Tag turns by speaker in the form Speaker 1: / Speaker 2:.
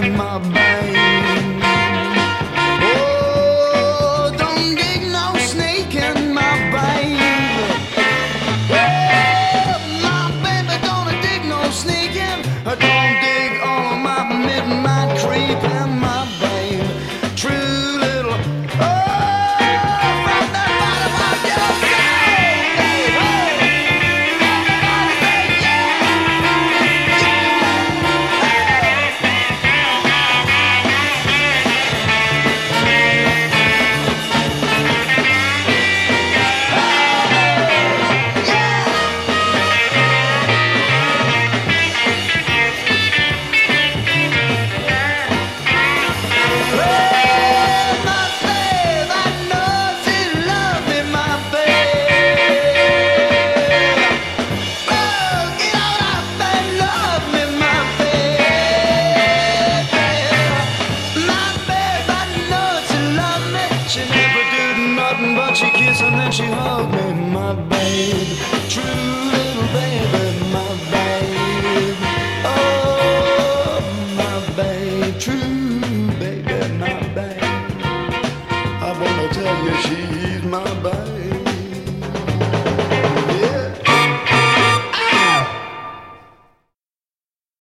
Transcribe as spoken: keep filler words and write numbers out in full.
Speaker 1: and my babe. Oh, don't dig no snake in my babe. Oh, my baby don't dig no snake in. Don't dig all of my midnight creep in my babe. True little. Oh, from the bottom of your soul, babe. Everybody say yeah. But she kissed and then she hugged me, my babe. True little baby, my babe. Oh, my babe. True baby, my babe. I wanna tell you she's my babe.